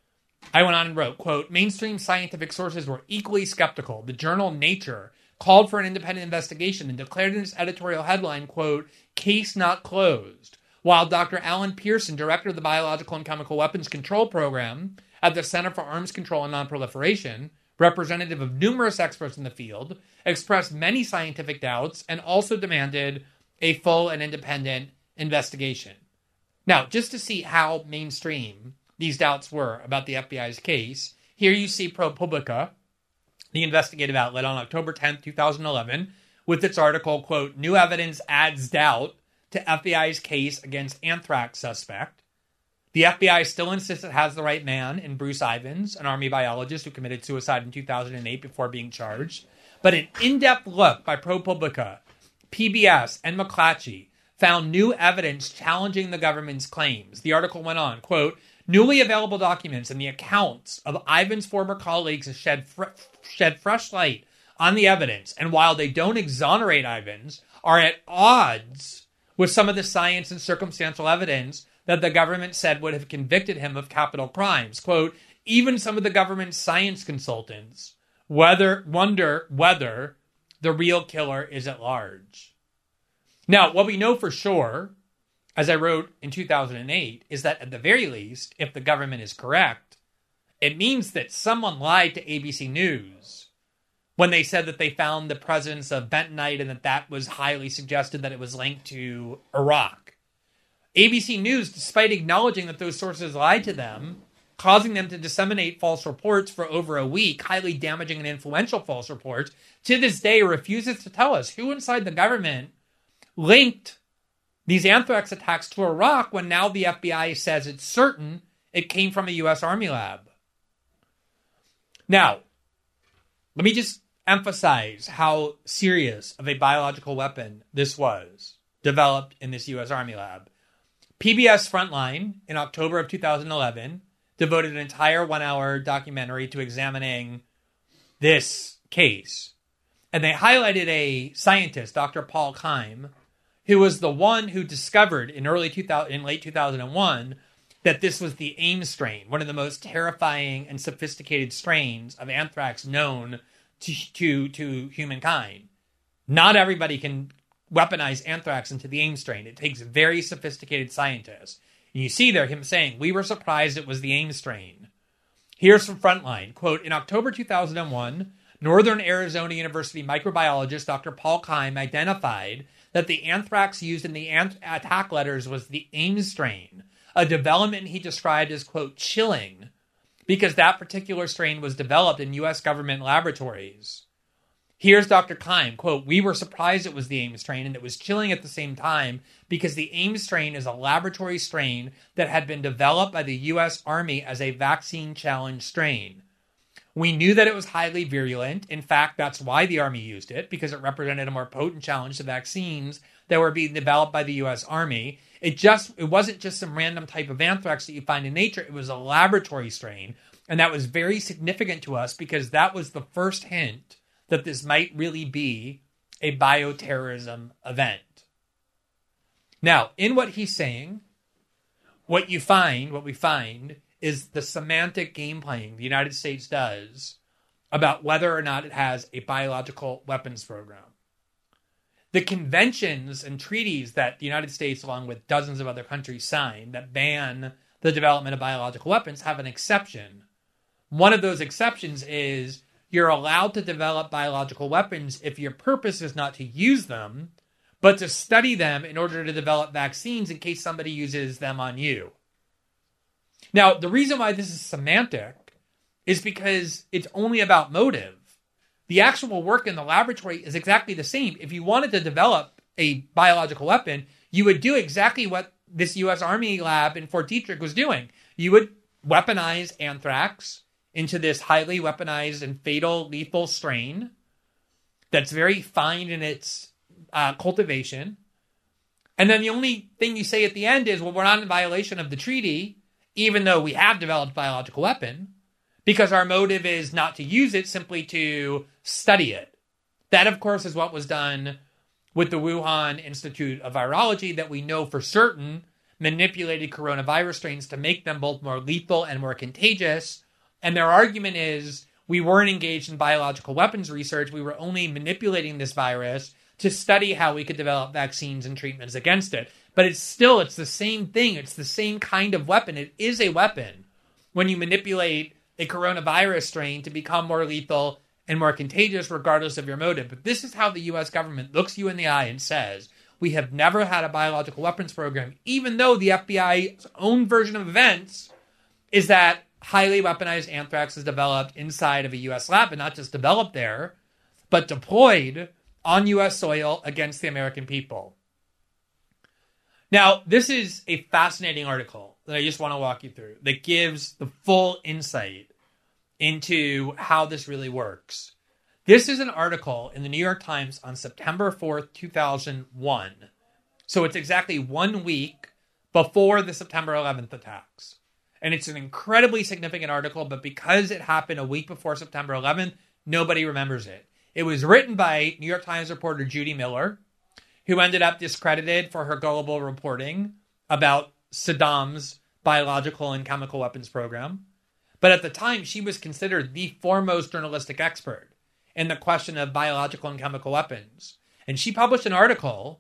I went on and wrote, quote, mainstream scientific sources were equally skeptical. The journal Nature called for an independent investigation and declared in its editorial headline, quote, case not closed. While Doctor Alan Pearson, director of the Biological and Chemical Weapons Control Program at the Center for Arms Control and Nonproliferation, representative of numerous experts in the field, expressed many scientific doubts and also demanded a full and independent investigation. Now, just to see how mainstream these doubts were about the F B I's case, here you see ProPublica, the investigative outlet, on October tenth, twenty eleven, with its article, quote, new evidence adds doubt to F B I's case against anthrax suspect. The F B I still insists it has the right man in Bruce Ivins, an Army biologist who committed suicide in two thousand eight before being charged. But an in-depth look by ProPublica, P B S, and McClatchy found new evidence challenging the government's claims. The article went on, quote, newly available documents and the accounts of Ivins' former colleagues have shed, fr- shed fresh light on the evidence, and while they don't exonerate Ivins, are at odds with some of the science and circumstantial evidence that the government said would have convicted him of capital crimes. Quote, even some of the government's science consultants whether, wonder whether the real killer is at large. Now, what we know for sure, as I wrote in two thousand eight, is that at the very least, if the government is correct, it means that someone lied to A B C News when they said that they found the presence of bentonite and that that was highly suggested that it was linked to Iraq. A B C News, despite acknowledging that those sources lied to them, causing them to disseminate false reports for over a week, highly damaging and influential false reports, to this day refuses to tell us who inside the government linked these anthrax attacks to Iraq when now the F B I says it's certain it came from a U S Army lab. Now, let me just emphasize how serious of a biological weapon this was, developed in this U S Army lab. P B S Frontline, in October of two thousand eleven, devoted an entire one-hour documentary to examining this case. And they highlighted a scientist, Doctor Paul Keim, who was the one who discovered in early two thousand, in late two thousand one, that this was the Ames strain, one of the most terrifying and sophisticated strains of anthrax known to, to, to humankind. Not everybody can weaponize anthrax into the Ames strain. It takes very sophisticated scientists. And you see there him saying, we were surprised it was the Ames strain. Here's from Frontline, quote, in October two thousand one, Northern Arizona University microbiologist Doctor Paul Keim identified that the anthrax used in the ant- attack letters was the Ames strain, a development he described as, quote, chilling, because that particular strain was developed in U S government laboratories. Here's Doctor Keim, quote, we were surprised it was the Ames strain, and it was chilling at the same time because the Ames strain is a laboratory strain that had been developed by the U S Army as a vaccine challenge strain. We knew that it was highly virulent. In fact, that's why the Army used it, because it represented a more potent challenge to vaccines that were being developed by the U S Army. It just it wasn't just some random type of anthrax that you find in nature. It was a laboratory strain, and that was very significant to us because that was the first hint that this might really be a bioterrorism event. Now, in what he's saying, what you find, what we find, is the semantic game playing the United States does about whether or not it has a biological weapons program. The conventions and treaties that the United States, along with dozens of other countries, sign that ban the development of biological weapons have an exception. One of those exceptions is you're allowed to develop biological weapons if your purpose is not to use them, but to study them in order to develop vaccines in case somebody uses them on you. Now, the reason why this is semantic is because it's only about motive. The actual work in the laboratory is exactly the same. If you wanted to develop a biological weapon, you would do exactly what this U S Army lab in Fort Detrick was doing. You would weaponize anthrax into this highly weaponized and fatal, lethal strain that's very fine in its uh, cultivation. And then the only thing you say at the end is, well, we're not in violation of the treaty, even though we have developed a biological weapon, because our motive is not to use it, simply to study it. That, of course, is what was done with the Wuhan Institute of Virology, that we know for certain manipulated coronavirus strains to make them both more lethal and more contagious. And their argument is we weren't engaged in biological weapons research. We were only manipulating this virus to study how we could develop vaccines and treatments against it. But it's still, it's the same thing. It's the same kind of weapon. It is a weapon when you manipulate a coronavirus strain to become more lethal and more contagious, regardless of your motive. But this is how the U S government looks you in the eye and says, we have never had a biological weapons program, even though the F B I's own version of events is that highly weaponized anthrax is developed inside of a U S lab, and not just developed there, but deployed on U S soil against the American people. Now, this is a fascinating article that I just want to walk you through that gives the full insight into how this really works. This is an article in the New York Times on September fourth, two thousand one. So it's exactly one week before the September eleventh attacks. And it's an incredibly significant article, but because it happened a week before September eleventh, nobody remembers it. It was written by New York Times reporter Judy Miller, who ended up discredited for her gullible reporting about Saddam's biological and chemical weapons program. But at the time, she was considered the foremost journalistic expert in the question of biological and chemical weapons. And she published an article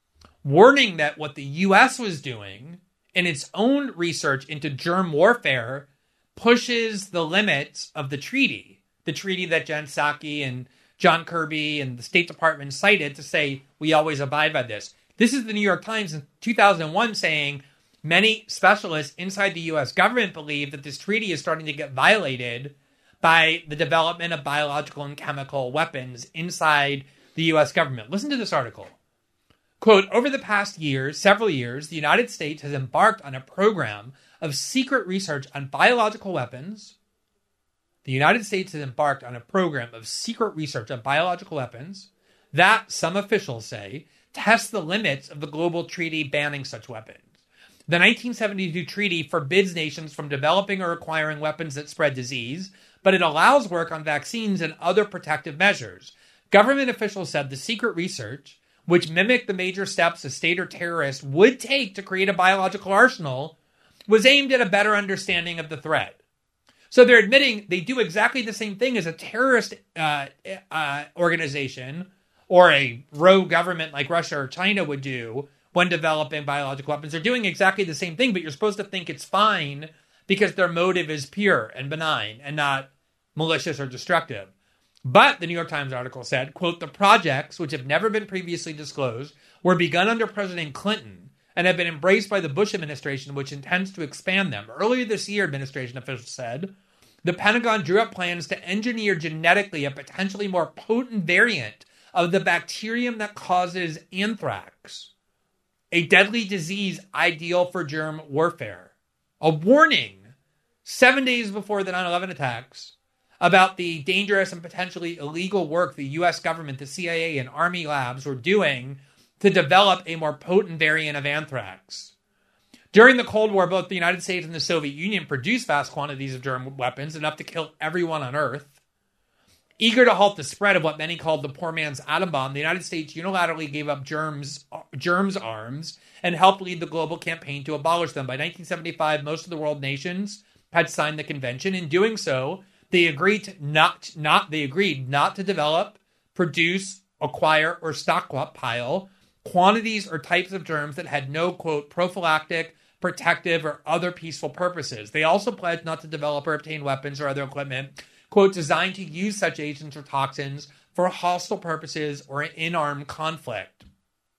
warning that what the U S was doing in its own research into germ warfare pushes the limits of the treaty, the treaty that Jen Psaki and John Kirby and the State Department cited to say, we always abide by this. This is the New York Times in two thousand one saying many specialists inside the U S government believe that this treaty is starting to get violated by the development of biological and chemical weapons inside the U S government. Listen to this article. Quote, over the past years, several years, the United States has embarked on a program of secret research on biological weapons. The United States has embarked on a program of secret research on biological weapons that, some officials say, tests the limits of the global treaty banning such weapons. The nineteen seventy-two treaty forbids nations from developing or acquiring weapons that spread disease, but it allows work on vaccines and other protective measures. Government officials said the secret research, which mimicked the major steps a state or terrorist would take to create a biological arsenal, was aimed at a better understanding of the threat. So they're admitting they do exactly the same thing as a terrorist uh, uh, organization or a rogue government like Russia or China would do when developing biological weapons. They're doing exactly the same thing, but you're supposed to think it's fine because their motive is pure and benign and not malicious or destructive. But the New York Times article said, quote, the projects, which have never been previously disclosed, were begun under President Clinton and have been embraced by the Bush administration, which intends to expand them. Earlier this year, administration officials said, the Pentagon drew up plans to engineer genetically a potentially more potent variant of the bacterium that causes anthrax, a deadly disease ideal for germ warfare. A warning seven days before the nine eleven attacks about the dangerous and potentially illegal work the U S government, the C I A, and Army labs were doing to develop a more potent variant of anthrax. During the Cold War, both the United States and the Soviet Union produced vast quantities of germ weapons, enough to kill everyone on Earth. Eager to halt the spread of what many called the poor man's atom bomb, the United States unilaterally gave up germs, germs arms and helped lead the global campaign to abolish them. By nineteen seventy-five, most of the world nations had signed the convention. In doing so, they agreed to not, not they agreed not to develop, produce, acquire, or stockpile quantities or types of germs that had no, quote, prophylactic, protective, or other peaceful purposes. They also pledged not to develop or obtain weapons or other equipment, quote, designed to use such agents or toxins for hostile purposes or in armed conflict.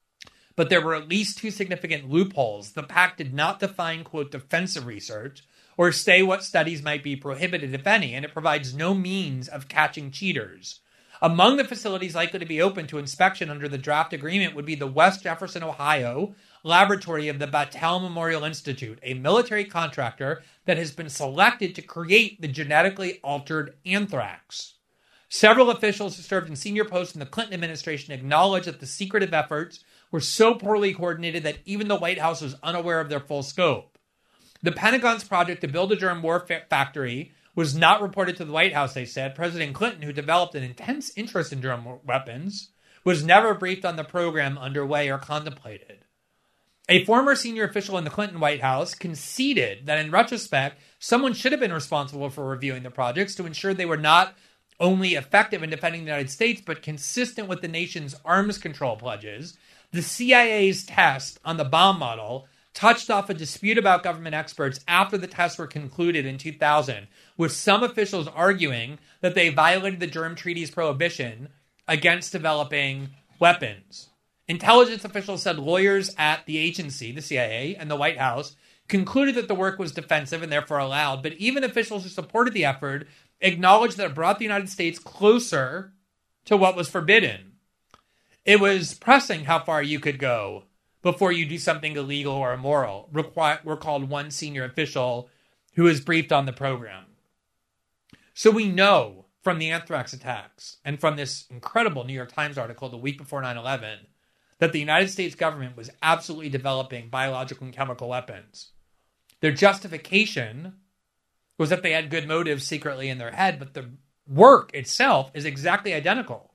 But there were at least two significant loopholes. The pact did not define, quote, defensive research, or say what studies might be prohibited, if any, and it provides no means of catching cheaters. Among the facilities likely to be open to inspection under the draft agreement would be the West Jefferson, Ohio, laboratory of the Battelle Memorial Institute, a military contractor that has been selected to create the genetically altered anthrax. Several officials who served in senior posts in the Clinton administration acknowledged that the secretive efforts were so poorly coordinated that even the White House was unaware of their full scope. The Pentagon's project to build a germ warfare factory was not reported to the White House, they said. President Clinton, who developed an intense interest in germ weapons, was never briefed on the program underway or contemplated. A former senior official in the Clinton White House conceded that in retrospect, someone should have been responsible for reviewing the projects to ensure they were not only effective in defending the United States, but consistent with the nation's arms control pledges. The C I A's test on the bomb model touched off a dispute about government experts after the tests were concluded in two thousand, with some officials arguing that they violated the Germ Treaty's prohibition against developing weapons. Intelligence officials said lawyers at the agency, the C I A, and the White House concluded that the work was defensive and therefore allowed, but even officials who supported the effort acknowledged that it brought the United States closer to what was forbidden. It was pressing how far you could go before you do something illegal or immoral, recalled one senior official who was briefed on the program. So we know from the anthrax attacks and from this incredible New York Times article the week before nine eleven that the United States government was absolutely developing biological and chemical weapons. Their justification was that they had good motives secretly in their head, but the work itself is exactly identical.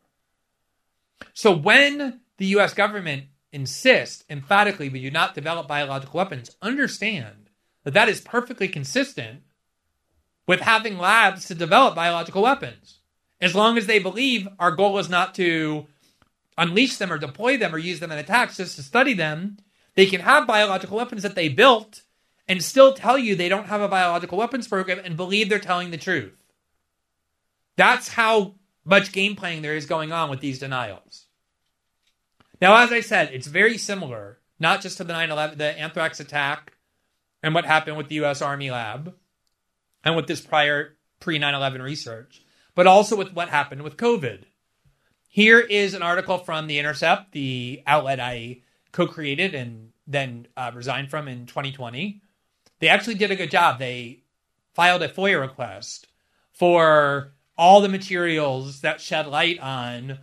So when the U S government insists emphatically we do not develop biological weapons, understand that that is perfectly consistent with having labs to develop biological weapons. As long as they believe our goal is not to unleash them or deploy them or use them in attacks, just to study them, they can have biological weapons that they built and still tell you they don't have a biological weapons program and believe they're telling the truth. That's how much game playing there is going on with these denials. Now, as I said, it's very similar, not just to the nine eleven, the anthrax attack and what happened with the U S Army lab and with this prior pre nine eleven research, but also with what happened with COVID. Here is an article from The Intercept, the outlet I co-created and then uh, resigned from in twenty twenty. They actually did a good job. They filed a FOIA request for all the materials that shed light on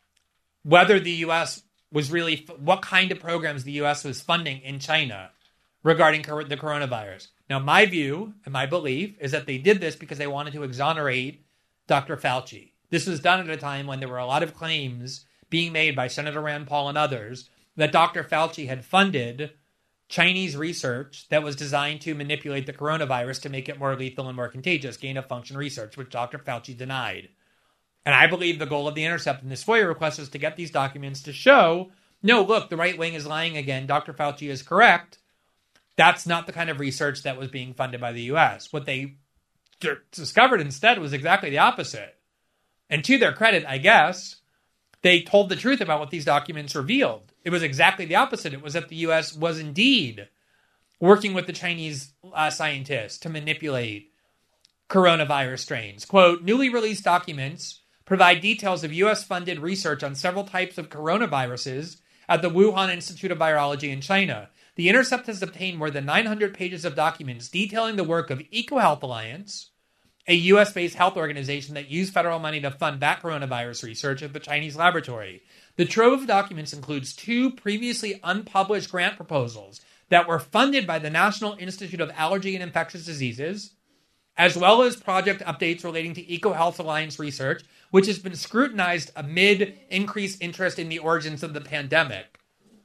whether the U S was really, what kind of programs the U S was funding in China regarding cor- the coronavirus. Now, my view and my belief is that they did this because they wanted to exonerate Doctor Fauci. This was done at a time when there were a lot of claims being made by Senator Rand Paul and others that Doctor Fauci had funded Chinese research that was designed to manipulate the coronavirus to make it more lethal and more contagious, gain-of-function research, which Doctor Fauci denied. And I believe the goal of The Intercept in this FOIA request is to get these documents to show, no, look, the right wing is lying again. Doctor Fauci is correct. That's not the kind of research that was being funded by the U S. What they d- discovered instead was exactly the opposite. And to their credit, I guess, they told the truth about what these documents revealed. It was exactly the opposite. It was that the U S was indeed working with the Chinese uh, scientists to manipulate coronavirus strains. Quote, newly released documents provide details of U S-funded research on several types of coronaviruses at the Wuhan Institute of Virology in China. The Intercept has obtained more than nine hundred pages of documents detailing the work of EcoHealth Alliance, a U S-based health organization that used federal money to fund that coronavirus research at the Chinese laboratory. The trove of documents includes two previously unpublished grant proposals that were funded by the National Institute of Allergy and Infectious Diseases, as well as project updates relating to EcoHealth Alliance research, which has been scrutinized amid increased interest in the origins of the pandemic.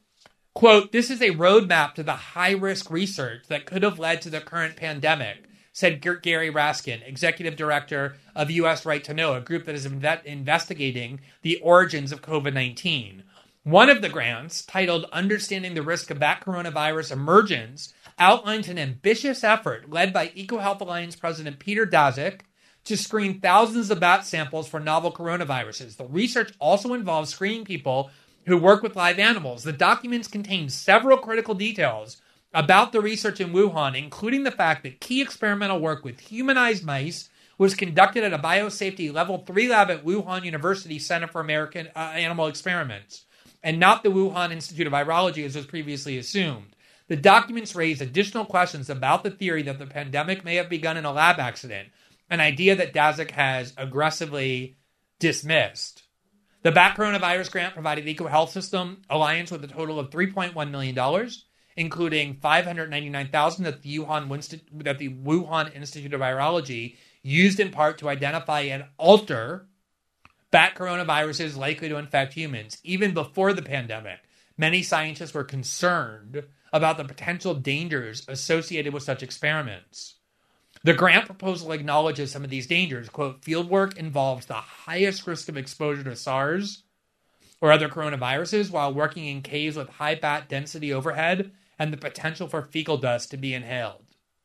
Quote, this is a roadmap to the high-risk research that could have led to the current pandemic, said Gary Raskin, executive director of U S Right to Know, a group that is inve- investigating the origins of covid nineteen. One of the grants, titled Understanding the Risk of Bat Coronavirus Emergence, outlines an ambitious effort led by EcoHealth Alliance President Peter Daszak to screen thousands of bat samples for novel coronaviruses. The research also involves screening people who work with live animals. The documents contain several critical details about the research in Wuhan, including the fact that key experimental work with humanized mice was conducted at a biosafety level three lab at Wuhan University Center for American uh, Animal Experiments, and not the Wuhan Institute of Virology as was previously assumed. The documents raise additional questions about the theory that the pandemic may have begun in a lab accident, an idea that Daszak has aggressively dismissed. The Bat Coronavirus Grant provided EcoHealth System Alliance with a total of three point one million dollars, including five hundred ninety-nine thousand dollars that the Wuhan that the Wuhan Institute of Virology used in part to identify and alter bat coronaviruses likely to infect humans. Even before the pandemic, many scientists were concerned about the potential dangers associated with such experiments. The grant proposal acknowledges some of these dangers. Quote, fieldwork involves the highest risk of exposure to SARS or other coronaviruses while working in caves with high bat density overhead and the potential for fecal dust to be inhaled.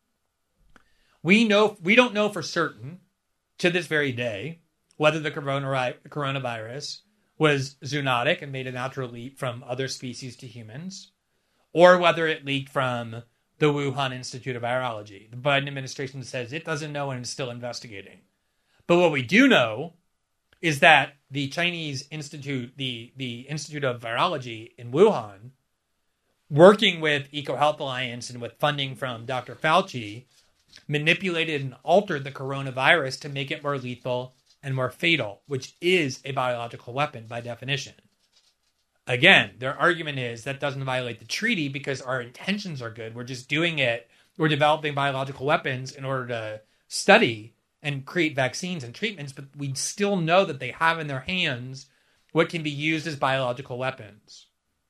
We know we don't know for certain, to this very day, whether the coronavirus was zoonotic and made a natural leap from other species to humans, or whether it leaked from the Wuhan Institute of Virology. The Biden administration says it doesn't know and is still investigating. But what we do know is that the Chinese Institute, the, the Institute of Virology in Wuhan, working with EcoHealth Alliance and with funding from Doctor Fauci, manipulated and altered the coronavirus to make it more lethal and more fatal, which is a biological weapon by definition. Again, their argument is that doesn't violate the treaty because our intentions are good. We're just doing it. We're developing biological weapons in order to study and create vaccines and treatments, but we still know that they have in their hands what can be used as biological weapons.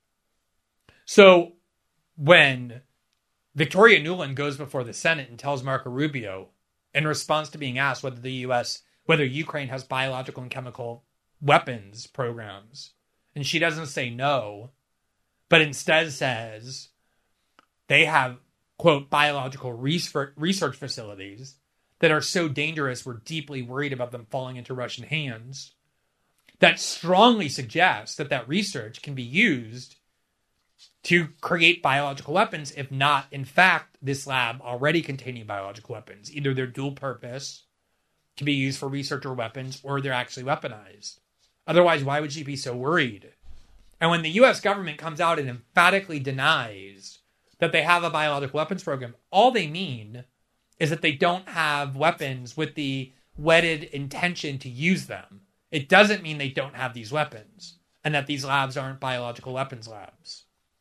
So when Victoria Nuland goes before the Senate and tells Marco Rubio, in response to being asked whether the U S, whether Ukraine has biological and chemical weapons programs, and she doesn't say no, but instead says they have, quote, biological research facilities that are so dangerous we're deeply worried about them falling into Russian hands, that strongly suggests that that research can be used to create biological weapons, if not, in fact, this lab already containing biological weapons. Either they're dual purpose, to be used for research or weapons, or they're actually weaponized. Otherwise, why would she be so worried? And when the U S government comes out and emphatically denies that they have a biological weapons program, all they mean is that they don't have weapons with the wedded intention to use them. It doesn't mean they don't have these weapons and that these labs aren't biological weapons labs.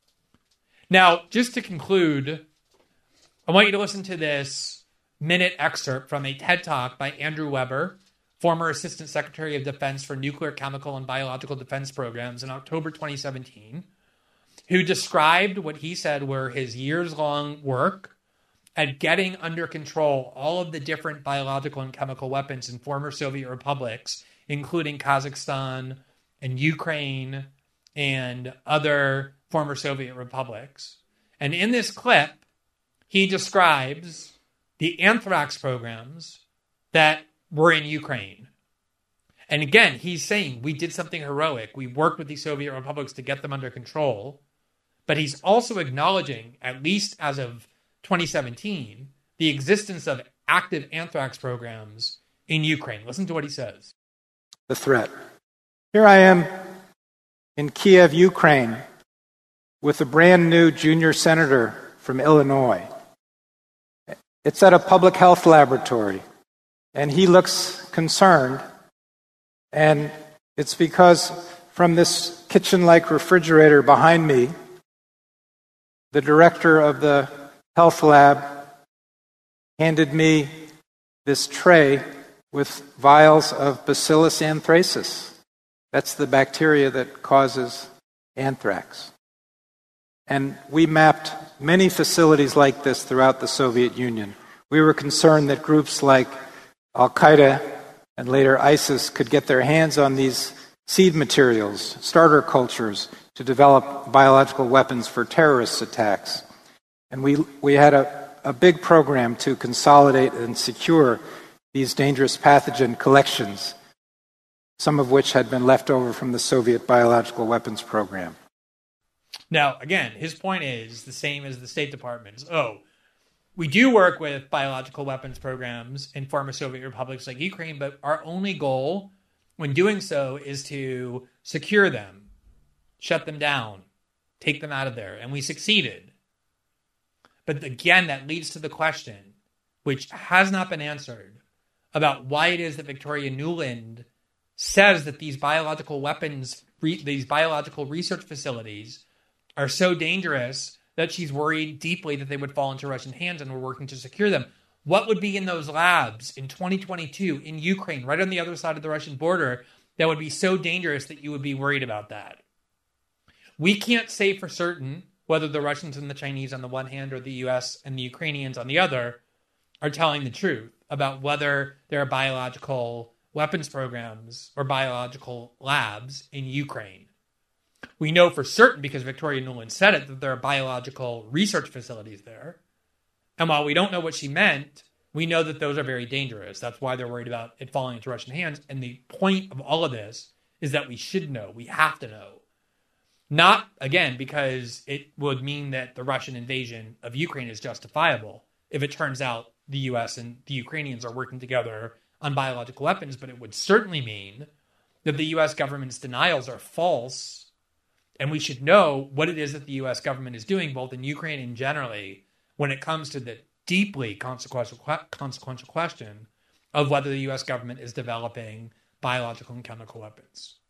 Now, just to conclude, I want you to listen to this minute excerpt from a TED Talk by Andrew Weber, former Assistant Secretary of Defense for Nuclear, Chemical, and Biological Defense Programs in October twenty seventeen, who described what he said were his years-long work at getting under control all of the different biological and chemical weapons in former Soviet republics, including Kazakhstan and Ukraine and other former Soviet republics. And in this clip, he describes the anthrax programs that were in Ukraine. And again, he's saying we did something heroic. We worked with the Soviet republics to get them under control. But he's also acknowledging, at least as of twenty seventeen, the existence of active anthrax programs in Ukraine. Listen to what he says. The threat. Here I am in Kiev, Ukraine, with a brand new junior senator from Illinois. It's at a public health laboratory, and he looks concerned. And it's because from this kitchen-like refrigerator behind me, the director of the health lab handed me this tray with vials of Bacillus anthracis. That's the bacteria that causes anthrax. And we mapped many facilities like this throughout the Soviet Union. We were concerned that groups like Al-Qaeda and later ISIS could get their hands on these seed materials, starter cultures, to develop biological weapons for terrorist attacks. And we we had a, a big program to consolidate and secure these dangerous pathogen collections, some of which had been left over from the Soviet biological weapons program. Now, again, his point is the same as the State Department's. Oh, we do work with biological weapons programs in former Soviet republics like Ukraine, but our only goal when doing so is to secure them, shut them down, take them out of there. And we succeeded. But again, that leads to the question, which has not been answered, about why it is that Victoria Nuland says that these biological weapons, re- these biological research facilities are so dangerous that she's worried deeply that they would fall into Russian hands, and we're working to secure them. What would be in those labs in twenty twenty-two in Ukraine, right on the other side of the Russian border, that would be so dangerous that you would be worried about that? We can't say for certain whether the Russians and the Chinese on the one hand or the U S and the Ukrainians on the other are telling the truth about whether there are biological weapons programs or biological labs in Ukraine. We know for certain, because Victoria Nuland said it, that there are biological research facilities there. And while we don't know what she meant, we know that those are very dangerous. That's why they're worried about it falling into Russian hands. And the point of all of this is that we should know. We have to know. Not, again, because it would mean that the Russian invasion of Ukraine is justifiable if it turns out the U S and the Ukrainians are working together on biological weapons, but it would certainly mean that the U S government's denials are false, and we should know what it is that the U S government is doing, both in Ukraine and generally, when it comes to the deeply consequential consequential question of whether the U S government is developing biological and chemical weapons.